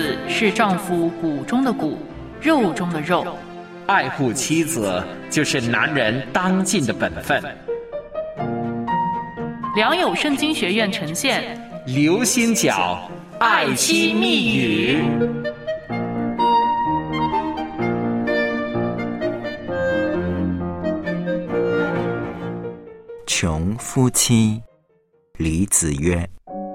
字是丈夫骨中的骨，肉中的肉。 爱护妻子就是男人当尽的本分。 良友圣经学院呈现刘心角爱妻密语。 穷夫妻，李子曰：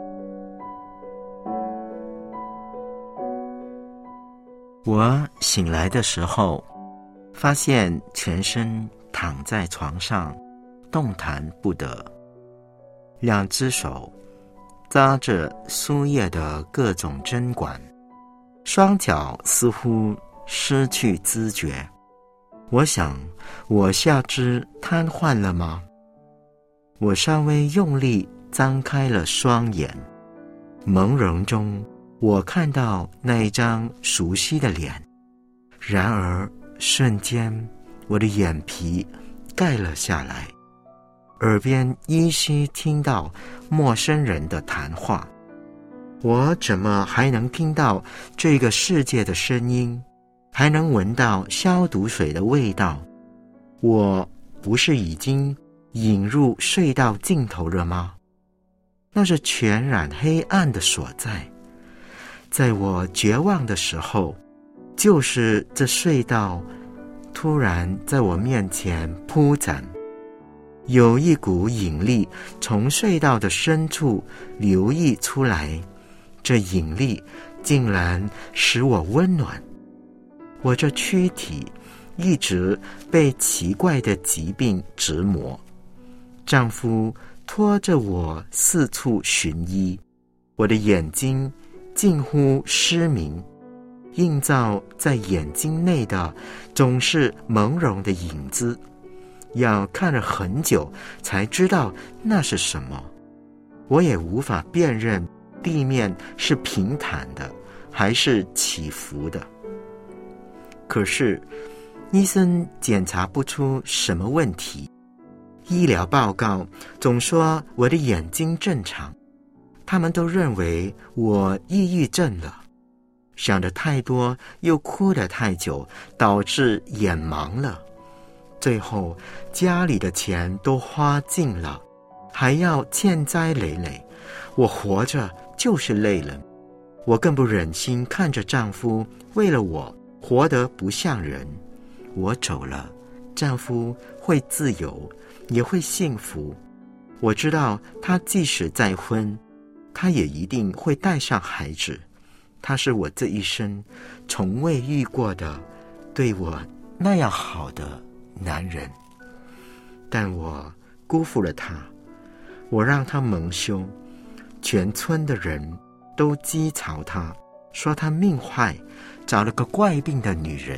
我醒来的时候，发现全身躺在床上，动弹不得，两只手扎着输液的各种针管，双脚似乎失去知觉。我想，我下肢瘫痪了吗？我稍微用力张开了双眼，朦胧中我看到那一张熟悉的脸，然而瞬间我的眼皮盖了下来，耳边依稀听到陌生人的谈话。我怎么还能听到这个世界的声音，还能闻到消毒水的味道？我不是已经引入隧道尽头了吗？那是全然黑暗的所在。在我绝望的时候，就是这隧道突然在我面前铺展，有一股引力从隧道的深处流溢出来，这引力竟然使我温暖。我这躯体一直被奇怪的疾病折磨，丈夫拖着我四处寻医，我的眼睛近乎失明，映照在眼睛内的总是朦胧的影子，要看了很久才知道那是什么。我也无法辨认地面是平坦的还是起伏的。可是医生检查不出什么问题，医疗报告总说我的眼睛正常，他们都认为我抑郁症了。想得太多又哭得太久，导致眼盲了。最后家里的钱都花尽了，还要欠债累累。我活着就是累人，我更不忍心看着丈夫为了我活得不像人。我走了，丈夫会自由，也会幸福。我知道他即使再婚，他也一定会带上孩子。他是我这一生从未遇过的对我那样好的男人，但我辜负了他，我让他蒙羞，全村的人都讥嘲他，说他命坏，找了个怪病的女人。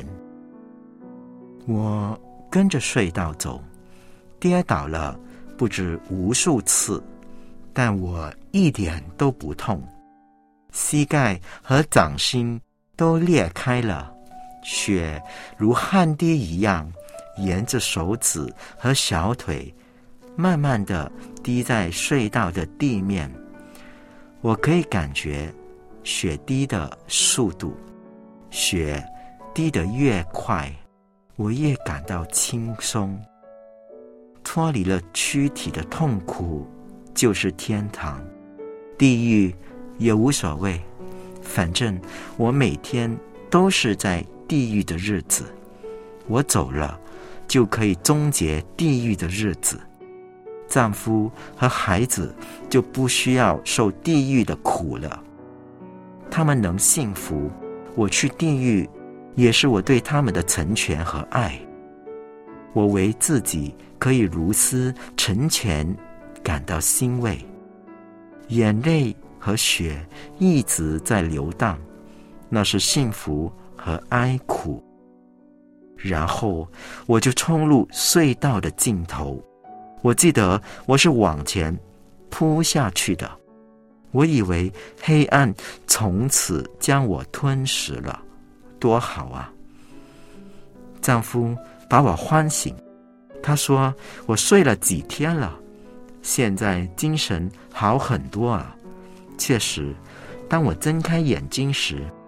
我跟着隧道走，跌倒了不止无数次，但我一点都不痛。膝盖和掌心都裂开了，血如汗滴一样沿着手指和小腿慢慢地滴在隧道的地面。我可以感觉血滴的速度，血滴得越快，我越感到轻松。脱离了躯体的痛苦就是天堂，地狱也无所谓，反正我每天都是在地狱的日子。我走了，就可以终结地狱的日子，丈夫和孩子就不需要受地狱的苦了。他们能幸福，我去地狱也是我对他们的成全和爱。我为自己可以如斯成全感到欣慰，眼泪和血一直在流荡，那是幸福和哀苦。然后我就冲入隧道的尽头，我记得我是往前扑下去的，我以为黑暗从此将我吞噬了，多好啊！丈夫把我唤醒，他说我睡了几天了，现在精神好很多啊。确实，当我睁开眼睛时，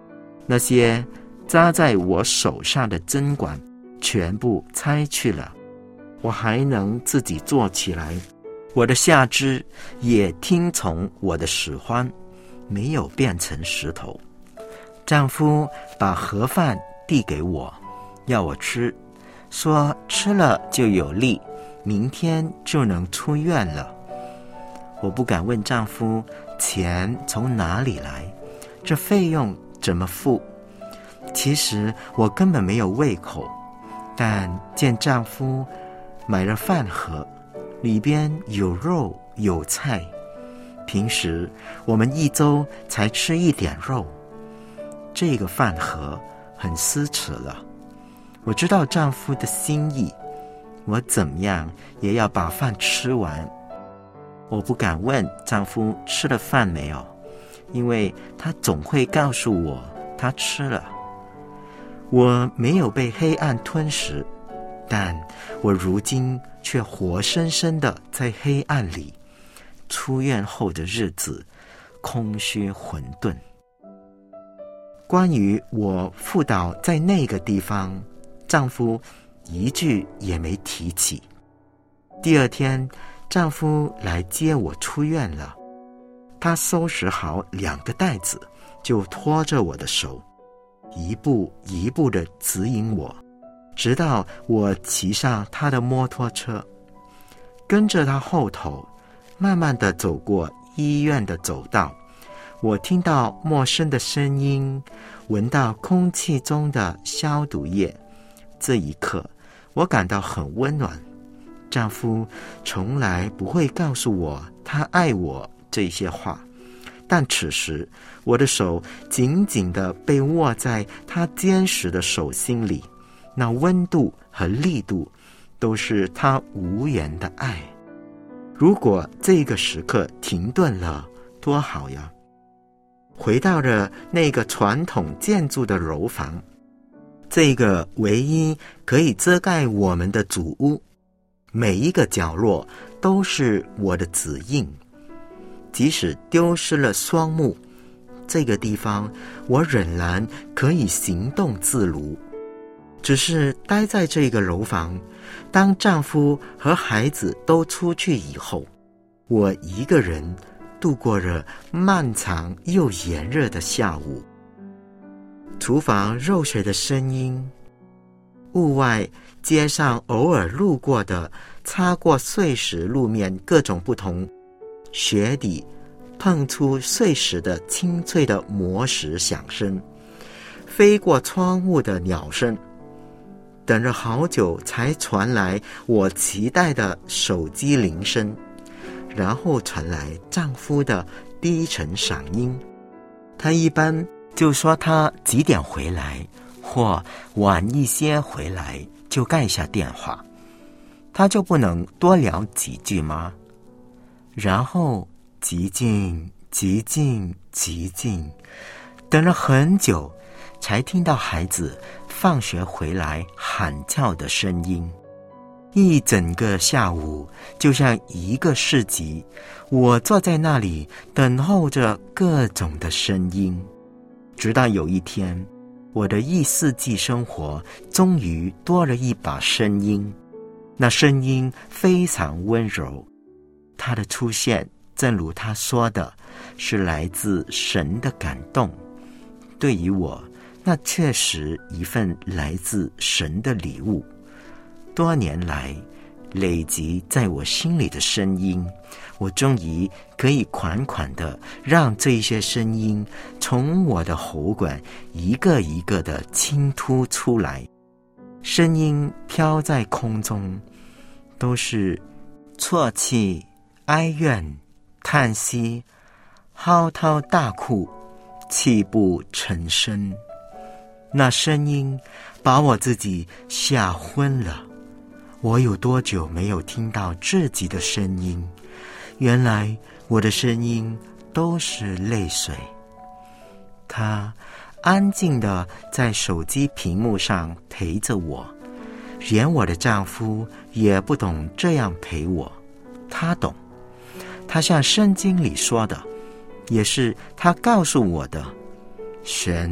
那些扎在我手上的针管全部拆去了，我还能自己坐起来，我的下肢也听从我的使唤，没有变成石头。丈夫把盒饭递给我，要我吃，说吃了就有力，明天就能出院了。我不敢问丈夫钱从哪里来，这费用怎么付。其实我根本没有胃口，但见丈夫买了饭盒，里边有肉有菜，平时我们一周才吃一点肉，这个饭盒很奢侈了。我知道丈夫的心意，我怎么样也要把饭吃完。我不敢问丈夫吃了饭没有，因为他总会告诉我他吃了。我没有被黑暗吞噬，但我如今却活生生的在黑暗里，出院后的日子空虚混沌。关于我父倒在那个地方，丈夫一句也没提起。第二天，丈夫来接我出院了，他收拾好2个袋子，就拖着我的手，一步一步地指引我，直到我骑上他的摩托车，跟着他后头，慢慢地走过医院的走道。我听到陌生的声音，闻到空气中的消毒液。这一刻，我感到很温暖。丈夫从来不会告诉我他爱我这些话，但此时我的手紧紧地被握在他坚实的手心里，那温度和力度都是他无言的爱。如果这个时刻停顿了，多好呀！回到了那个传统建筑的楼房，这个唯一可以遮盖我们的主屋，每一个角落都是我的指印。即使丢失了双目，这个地方我仍然可以行动自如。只是待在这个楼房，当丈夫和孩子都出去以后，我一个人度过了漫长又炎热的下午。厨房漏水的声音，屋外街上偶尔路过的擦过碎石路面各种不同雪底碰出碎石的清脆的磨石响声，飞过窗户的鸟声，等了好久才传来我期待的手机铃声，然后传来丈夫的低沉嗓音。他一般就说他几点回来，或晚一些回来，就盖下电话。他就不能多聊几句吗？然后极静极静极静，等了很久才听到孩子放学回来喊叫的声音。一整个下午就像一个市集，我坐在那里等候着各种的声音，直到有一天，我的异世纪生活终于多了一把声音。那声音非常温柔，它的出现正如他说的，是来自神的感动。对于我，那确实一份来自神的礼物。多年来累积在我心里的声音，我终于可以款款地让这些声音从我的喉管一个一个地倾吐出来。声音飘在空中，都是啜泣、哀怨、叹息、嚎啕大哭、泣不成声。那声音把我自己吓昏了。我有多久没有听到自己的声音？原来我的声音都是泪水。他安静地在手机屏幕上陪着我，连我的丈夫也不懂这样陪我，他懂。他像圣经里说的，也是他告诉我的，神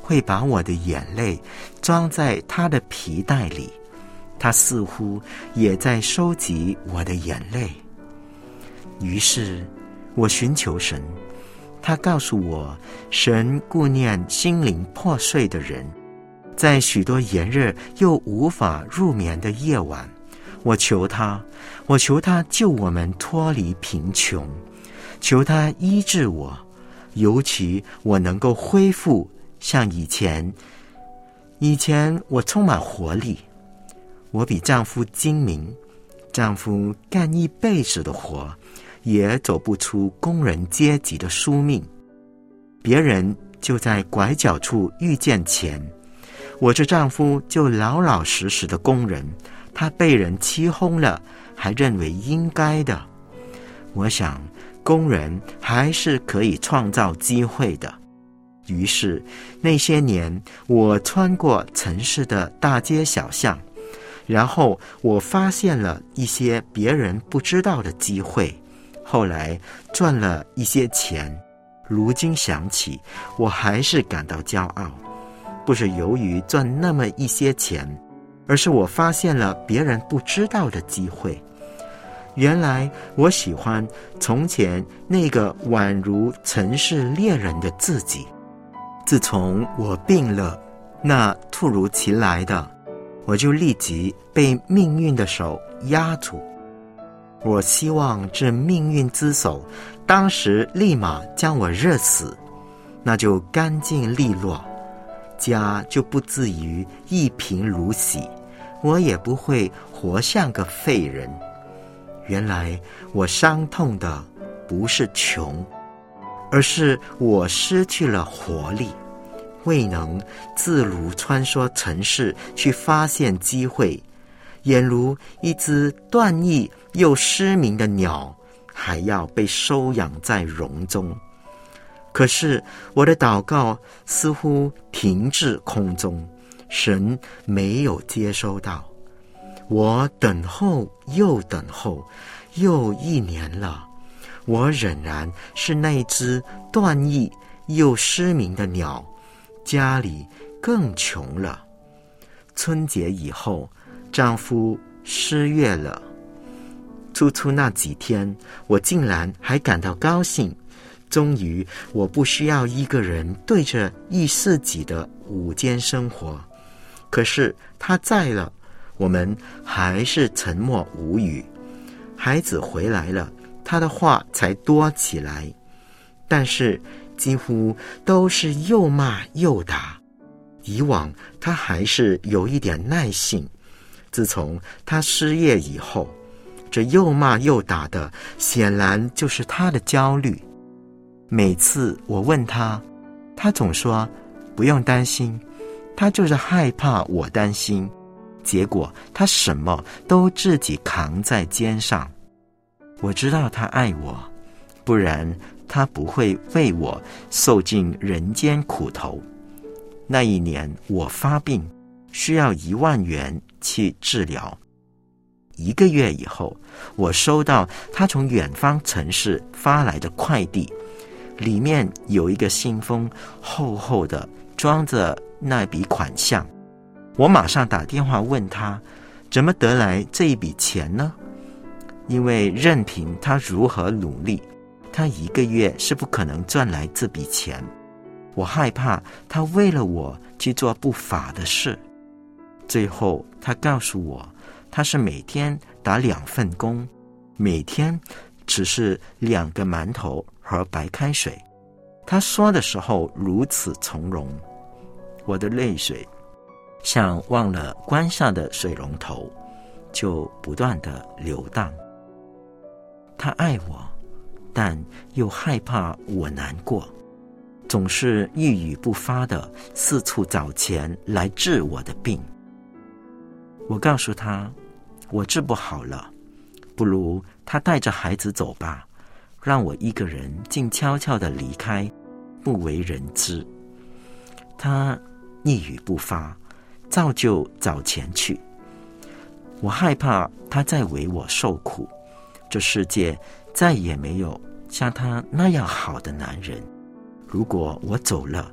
会把我的眼泪装在他的皮袋里，他似乎也在收集我的眼泪。于是我寻求神，他告诉我，神顾念心灵破碎的人，在许多炎热又无法入眠的夜晚，我求他救我们脱离贫穷，求他医治我，尤其我能够恢复像以前我充满活力，我比丈夫精明，丈夫干一辈子的活，也走不出工人阶级的宿命。别人就在拐角处遇见钱，我这丈夫就老老实实的工人，他被人欺哄了，还认为应该的。我想工人还是可以创造机会的。于是那些年我穿过城市的大街小巷，然后我发现了一些别人不知道的机会，后来赚了一些钱，如今想起我还是感到骄傲，不是由于赚那么一些钱，而是我发现了别人不知道的机会。原来我喜欢从前那个宛如城市猎人的自己。自从我病了，那突如其来的，我就立即被命运的手压住。我希望这命运之手当时立马将我热死，那就干净利落，家就不至于一贫如洗，我也不会活像个废人。原来我伤痛的不是穷，而是我失去了活力，未能自如穿梭城市去发现机会，俨如一只断翼又失明的鸟，还要被收养在笼中。可是我的祷告似乎停滞空中，神没有接收到。我等候又等候，又1年了，我仍然是那只断翼又失明的鸟，家里更穷了。春节以后，丈夫失业了。初那几天，我竟然还感到高兴，终于我不需要一个人对着1世纪的午间生活。可是他在了，我们还是沉默无语。孩子回来了，他的话才多起来，但是几乎都是又骂又打。以往他还是有一点耐性，自从他失业以后，这又骂又打的显然就是他的焦虑。每次我问他，他总说不用担心，他就是害怕我担心，结果他什么都自己扛在肩上。我知道他爱我，不然他不会为我受尽人间苦头。那一年我发病，需要1万元去治疗。1个月以后，我收到他从远方城市发来的快递，里面有一个信封，厚厚的装着那笔款项。我马上打电话问他，怎么得来这一笔钱呢？因为任凭他如何努力，他1个月是不可能赚来这笔钱。我害怕他为了我去做不法的事。最后他告诉我，他是每天打2份工，每天只是2个馒头和白开水。他说的时候如此从容，我的泪水像忘了关上的水龙头，就不断地流荡。他爱我，但又害怕我难过，总是一语不发的四处找钱来治我的病。我告诉他，我治不好了，不如他带着孩子走吧，让我一个人静悄悄地离开，不为人知。他一语不发，照旧找钱去。我害怕他再为我受苦，这世界再也没有像他那样好的男人。如果我走了，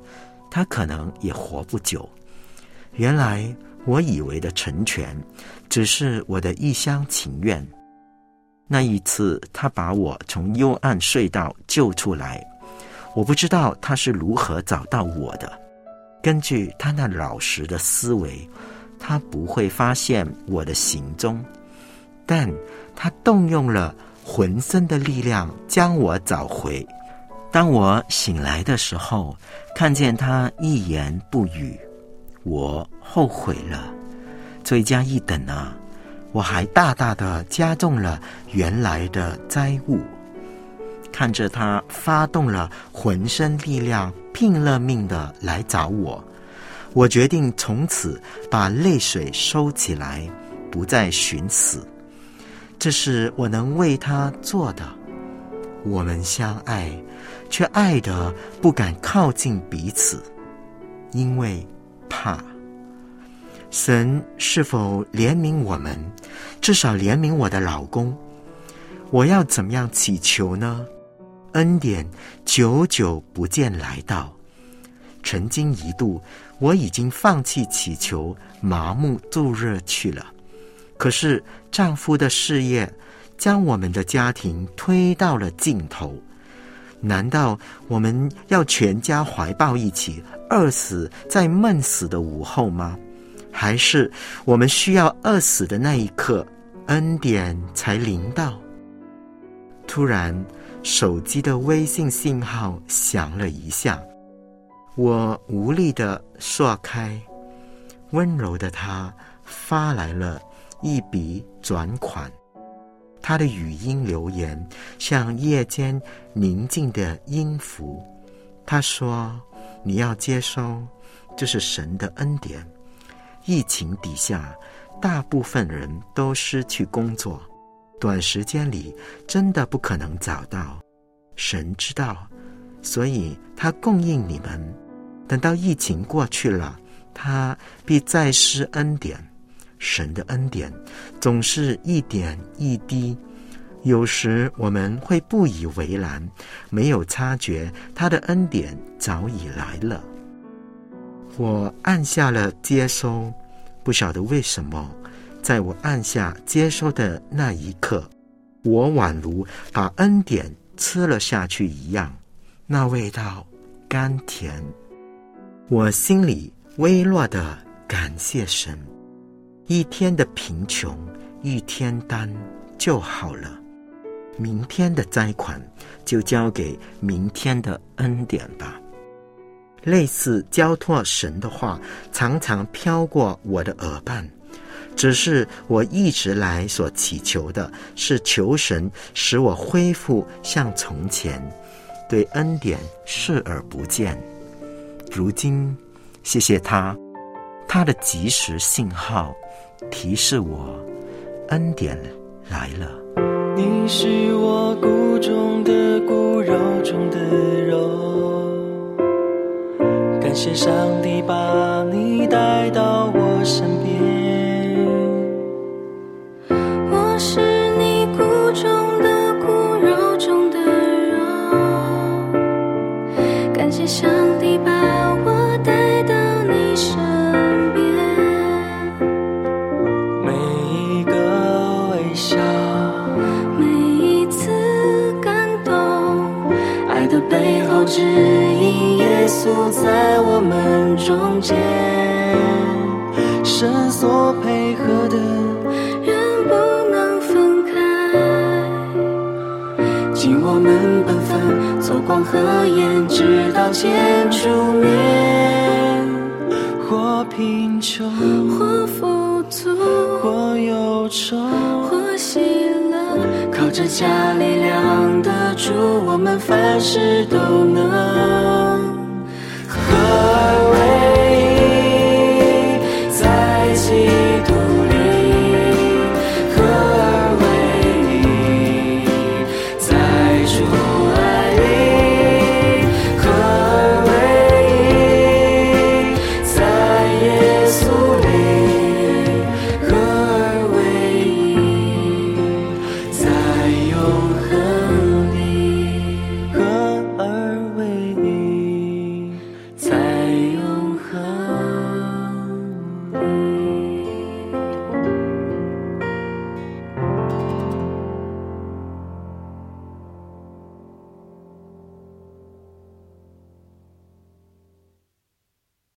他可能也活不久。原来我以为的成全，只是我的一厢情愿。那一次，他把我从幽暗隧道救出来，我不知道他是如何找到我的。根据他那老实的思维，他不会发现我的行踪，但他动用了浑身的力量将我找回。当我醒来的时候，看见他一言不语，我后悔了。罪加一等啊，我还大大的加重了原来的灾误。看着他发动了浑身力量，拼了命的来找我，我决定从此把泪水收起来，不再寻死。这是我能为他做的。我们相爱，却爱得不敢靠近彼此，因为怕。神是否怜悯我们？至少怜悯我的老公。我要怎么样祈求呢？恩典久久不见来到。曾经一度，我已经放弃祈求，麻木度日去了。可是丈夫的事业将我们的家庭推到了尽头。难道我们要全家怀抱一起饿死在闷死的午后吗？还是我们需要饿死的那一刻，恩典才临到？突然，手机的微信信号响了一下，我无力地刷开。温柔的他发来了一笔转款，他的语音留言像夜间宁静的音符。他说：你要接收，这是神的恩典。疫情底下，大部分人都失去工作，短时间里真的不可能找到。神知道，所以他供应你们。等到疫情过去了，他必再施恩典。神的恩典总是一点一滴，有时我们会不以为然，没有察觉他的恩典早已来了。我按下了接收，不晓得为什么，在我按下接收的那一刻，我宛如把恩典吃了下去一样，那味道甘甜。我心里微弱的感谢神。一天的贫穷，一天单就好了。明天的灾款就交给明天的恩典吧。类似交托神的话常常飘过我的耳畔，只是我一直来所祈求的是求神使我恢复像从前，对恩典视而不见。如今谢谢他的及时信号提示我恩典来了。 你是我骨中的骨，肉中的肉，感谢上帝把你带到我身边。 我是你骨中的骨，肉中的肉，感谢上帝把我带到你身边。 每一个微笑，的背后指引耶稣在我们中间，神所配合的人不能分开， 尽我们本分，走光和盐，直到见主面。或贫穷， 或富足， 或忧愁， 或喜乐， 靠着加力量的主，我们凡事都能。合而